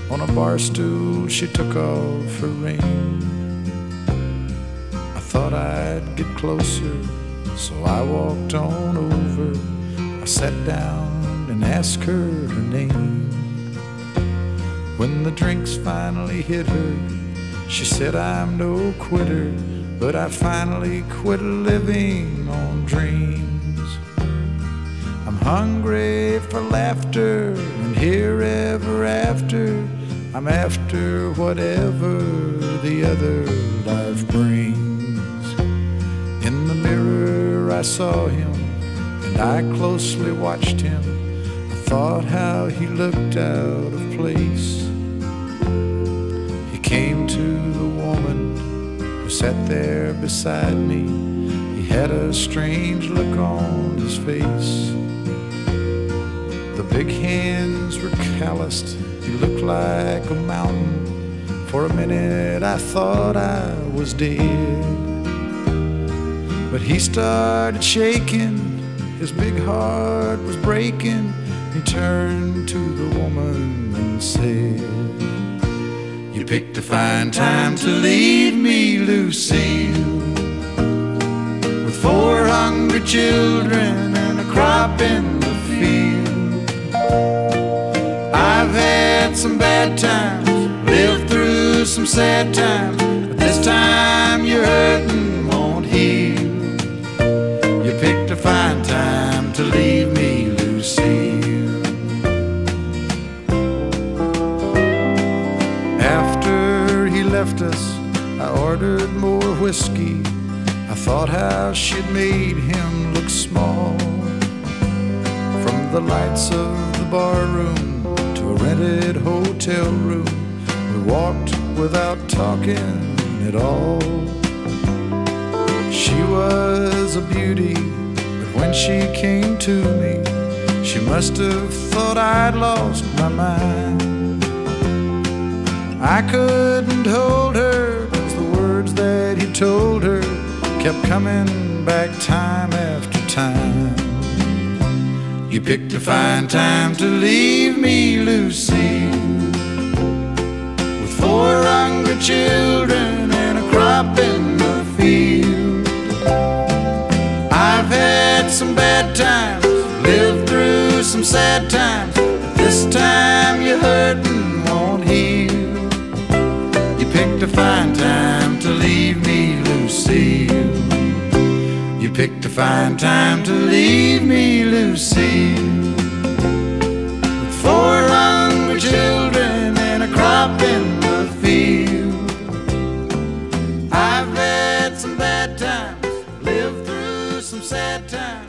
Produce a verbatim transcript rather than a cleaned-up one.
On a bar stool she took off her ring. I thought I'd get closer, so I walked on over. I sat down and asked her her name. When the drinks finally hit her, she said, I'm no quitter, but I finally quit living on dreams. I'm hungry for laughter, and here ever after, I'm after whatever the other life brings. In the mirror I saw him, and I closely watched him. I thought how he looked out of place. He came to the woman who sat there beside me. He had a strange look on his face. The big hands were calloused. He looked like a mountain. For a minute I thought I was dead. But he started shaking, his big heart was breaking. He turned to the woman and said, you picked a fine time to leave me, Lucille, with four hungry children and a crop in the field. I've had some bad times, lived through some sad times, but this time your hurting won't heal. You picked a fine time to leave me, Lucille. After he left us, I ordered more whiskey. I thought how she'd made him look small. From the lights of the bar room to a rented hotel room, we walked without talking at all. She was a beauty, but when she came to me, she must have thought I'd lost my mind. I couldn't hold her, 'cause the words that he told her kept coming back time after time. You picked a fine time to leave me, Lucille, with four hungry children and a crop in the field. I've had some bad times, lived through some sad times, but this time your hurting won't heal. You picked a fine time to leave me, Lucille. You picked a fine time to leave me, Lucille, with four hungry children and a crop in the field. I've had some bad times, lived through some sad times,